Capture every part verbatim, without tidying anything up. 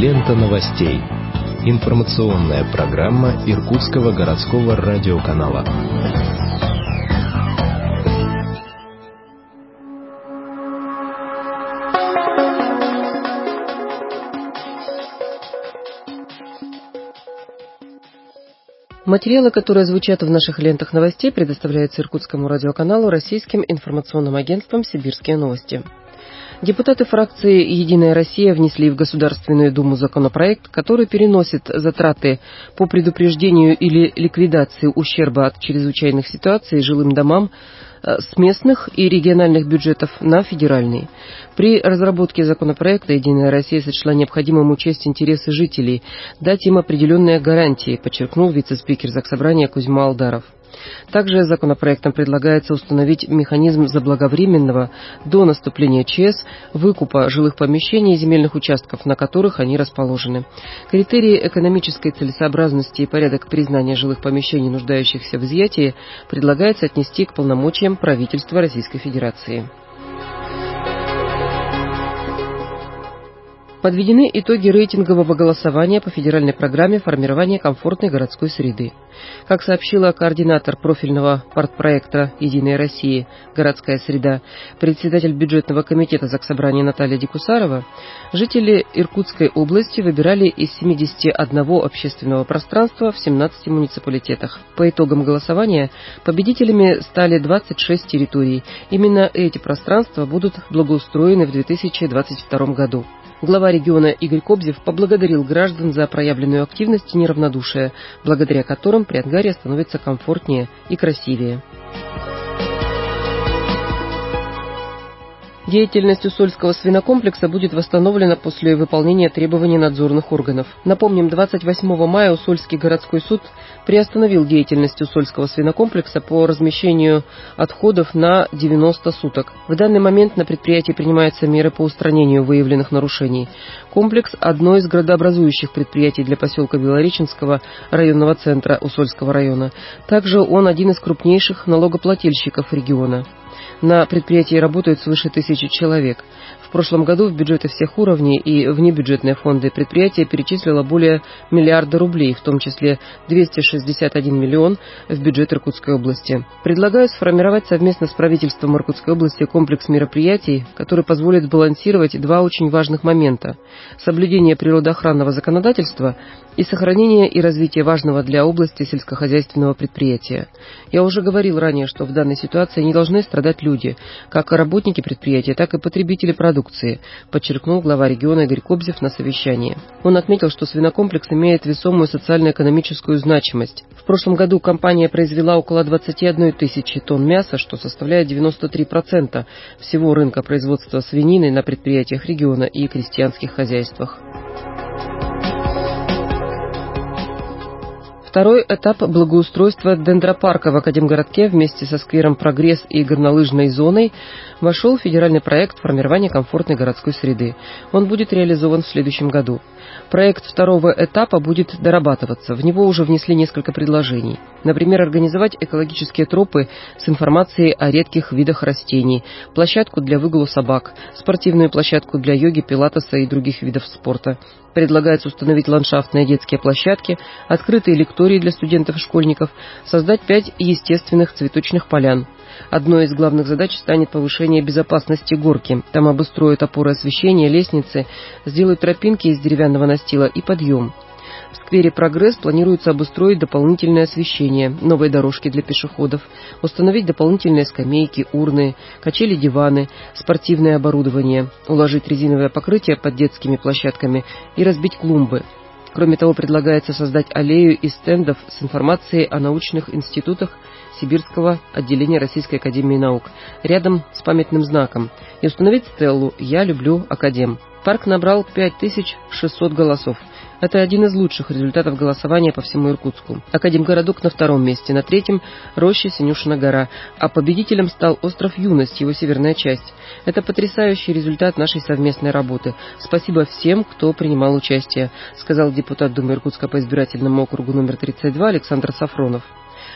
Лента новостей. Информационная программа Иркутского городского радиоканала. Материалы, которые звучат в наших лентах новостей, предоставляются Иркутскому радиоканалу российским информационным агентством «Сибирские новости». Депутаты фракции «Единая Россия» внесли в Государственную Думу законопроект, который переносит затраты по предупреждению или ликвидации ущерба от чрезвычайных ситуаций жилым домам с местных и региональных бюджетов на федеральные. При разработке законопроекта «Единая Россия» сочла необходимым учесть интересы жителей, дать им определенные гарантии, подчеркнул вице-спикер Заксобрания Кузьма Алдаров. Также законопроектом предлагается установить механизм заблаговременного до наступления ЧС выкупа жилых помещений и земельных участков, на которых они расположены. Критерии экономической целесообразности и порядок признания жилых помещений, нуждающихся в изъятии, предлагается отнести к полномочиям правительства Российской Федерации. Подведены итоги рейтингового голосования по федеральной программе формирования комфортной городской среды. Как сообщила координатор профильного партпроекта «Единая Россия. Городская среда», председатель бюджетного комитета Заксобрания Наталья Дикусарова, жители Иркутской области выбирали из семидесяти одного общественного пространства в семнадцати муниципалитетах. По итогам голосования победителями стали двадцать шесть территорий. Именно эти пространства будут благоустроены в две тысячи двадцать втором году. Глава региона Игорь Кобзев поблагодарил граждан за проявленную активность и неравнодушие, благодаря которым Приангарье становится комфортнее и красивее. Деятельность Усольского свинокомплекса будет восстановлена после выполнения требований надзорных органов. Напомним, двадцать восьмого мая Усольский городской суд приостановил деятельность Усольского свинокомплекса по размещению отходов на девяносто суток. В данный момент на предприятии принимаются меры по устранению выявленных нарушений. Комплекс – одно из градообразующих предприятий для поселка Белореченского районного центра Усольского района. Также он один из крупнейших налогоплательщиков региона. На предприятии работают свыше тысячи человек. В прошлом году в бюджеты всех уровней и внебюджетные фонды предприятие перечислило более миллиарда рублей, в том числе двести шестьдесят один миллион в бюджет Иркутской области. Предлагаю сформировать совместно с правительством Иркутской области комплекс мероприятий, который позволит сбалансировать два очень важных момента – соблюдение природоохранного законодательства и сохранение и развитие важного для области сельскохозяйственного предприятия. Я уже говорил ранее, что в данной ситуации не должны страдать люди, как работники предприятия, так и потребители продукции, подчеркнул глава региона Игорь Кобзев на совещании. Он отметил, что свинокомплекс имеет весомую социально-экономическую значимость. В прошлом году компания произвела около двадцати одной тысячи тонн мяса, что составляет девяносто три процента всего рынка производства свинины на предприятиях региона и крестьянских хозяйствах. Второй этап благоустройства дендропарка в Академгородке вместе со сквером «Прогресс» и горнолыжной зоной вошел в федеральный проект формирования комфортной городской среды. Он будет реализован в следующем году. Проект второго этапа будет дорабатываться. В него уже внесли несколько предложений. Например, организовать экологические тропы с информацией о редких видах растений, площадку для выгула собак, спортивную площадку для йоги, пилатеса и других видов спорта. Предлагается установить ландшафтные детские площадки, открытые лектории для студентов и школьников, создать пять естественных цветочных полян. Одной из главных задач станет повышение безопасности горки. Там обустроят опоры освещения, лестницы, сделают тропинки из деревянного настила и подъем. В сквере «Прогресс» планируется обустроить дополнительное освещение, новые дорожки для пешеходов, установить дополнительные скамейки, урны, качели-диваны, спортивное оборудование, уложить резиновое покрытие под детскими площадками и разбить клумбы. Кроме того, предлагается создать аллею из стендов с информацией о научных институтах Сибирского отделения Российской академии наук, рядом с памятным знаком, и установить стеллу «Я люблю Академ». Парк набрал пять тысяч шестьсот голосов. Это один из лучших результатов голосования по всему Иркутску. Академгородок на втором месте, на третьем – роща Синюшина гора, а победителем стал остров Юность, его северная часть. Это потрясающий результат нашей совместной работы. Спасибо всем, кто принимал участие, сказал депутат Думы Иркутска по избирательному округу номер тридцать два Александр Сафронов.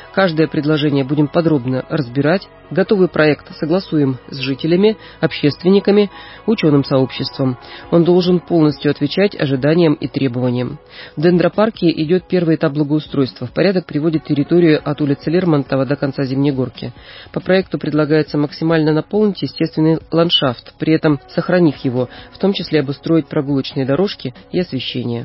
Каждое предложение будем подробно разбирать. Готовый проект согласуем с жителями, общественниками, ученым сообществом. Он должен полностью отвечать ожиданиям и требованиям. В дендропарке идет первый этап благоустройства. В порядок приводит территорию от улицы Лермонтова до конца Зимней горки. По проекту предлагается максимально наполнить естественный ландшафт, при этом сохранив его, в том числе обустроить прогулочные дорожки и освещение.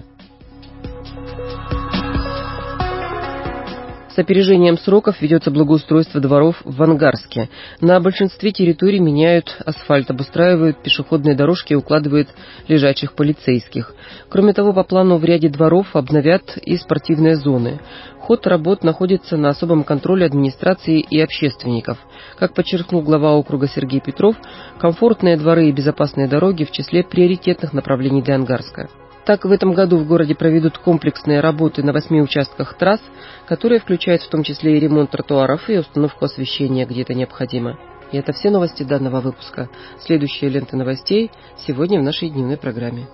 С опережением сроков ведется благоустройство дворов в Ангарске. На большинстве территорий меняют асфальт, обустраивают пешеходные дорожки и укладывают лежачих полицейских. Кроме того, по плану в ряде дворов обновят и спортивные зоны. Ход работ находится на особом контроле администрации и общественников. Как подчеркнул глава округа Сергей Петров, комфортные дворы и безопасные дороги в числе приоритетных направлений для Ангарска. Так, в этом году в городе проведут комплексные работы на восьми участках трасс, которые включают в том числе и ремонт тротуаров и установку освещения, где это необходимо. И это все новости данного выпуска. Следующая лента новостей сегодня в нашей дневной программе.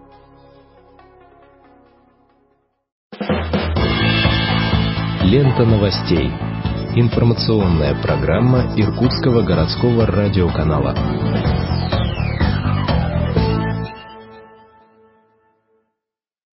Лента новостей. Информационная программа Иркутского городского радиоканала.